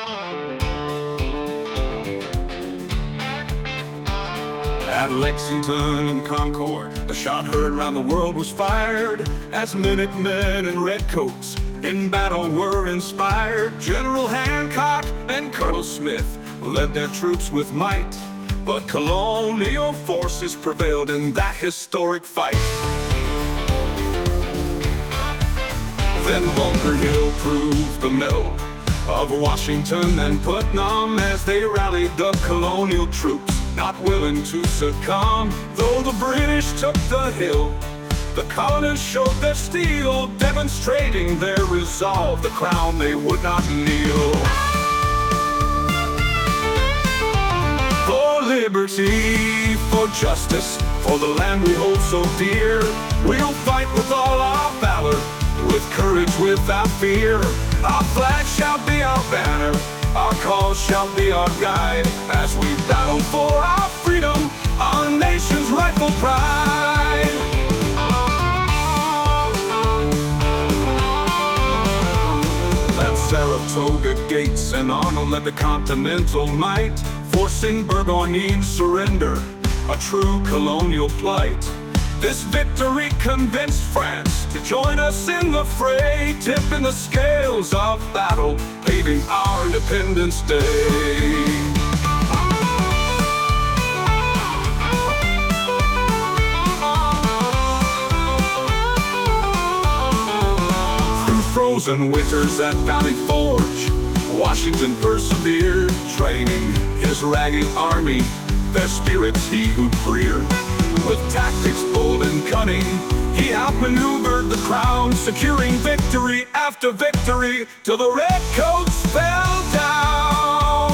At Lexington and Concord, the shot heard round the world was fired, as Minutemen and Redcoats in battle were inspired. General Hancock and Colonel Smith led their troops with might, but colonial forces prevailed in that historic fight. Then Bunker Hill proved the mettle of Washington and Putnam as they rallied the colonial troops, not willing to succumb. Though the British took the hill, the colonists showed their steel, demonstrating their resolve. The crown they would not kneel. For liberty, for justice, for the land we hold so dear, we'll fight with all our valor, with courage without fear. Our flag shall be our banner, our cause shall be our guide, as we battle for our freedom, our nation's rightful pride. At Saratoga gates and Arnold led the Continental might, forcing Burgoyne's surrender, a true colonial plight. This victory convinced France to join us in the fray, tipping the scales of battle, paving our Independence Day. Through frozen winters at Valley Forge, Washington persevered, training his ragged army, their spirits he who cleared. With tactics bold and cunning, he outmaneuvered the crowd, securing victory after victory, till the Redcoats fell down.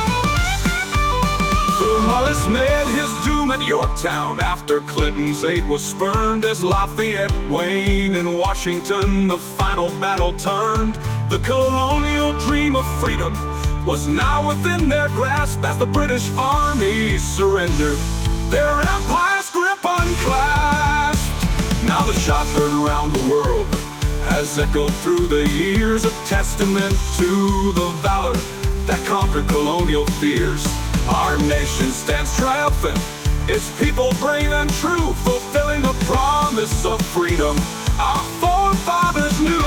Cornwallis met his doom at Yorktown, after Clinton's aid was spurned, as Lafayette, Wayne, and Washington the final battle turned. The colonial dream of freedom was now within their grasp, as the British army surrendered, their empire's grip unclasped. Now the shot heard around the world has echoed through the years, a testament to the valor that conquered colonial fears. Our nation stands triumphant, its people brave and true, fulfilling the promise of freedom our forefathers knew.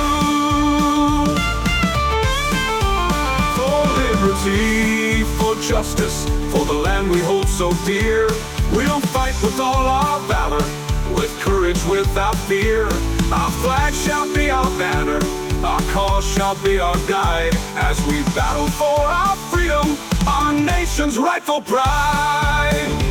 For liberty, for justice, for the land we hold so dear, we'll fight with all our valor, with courage without fear. Our flag shall be our banner, our cause shall be our guide, as we battle for our freedom, our nation's rightful pride.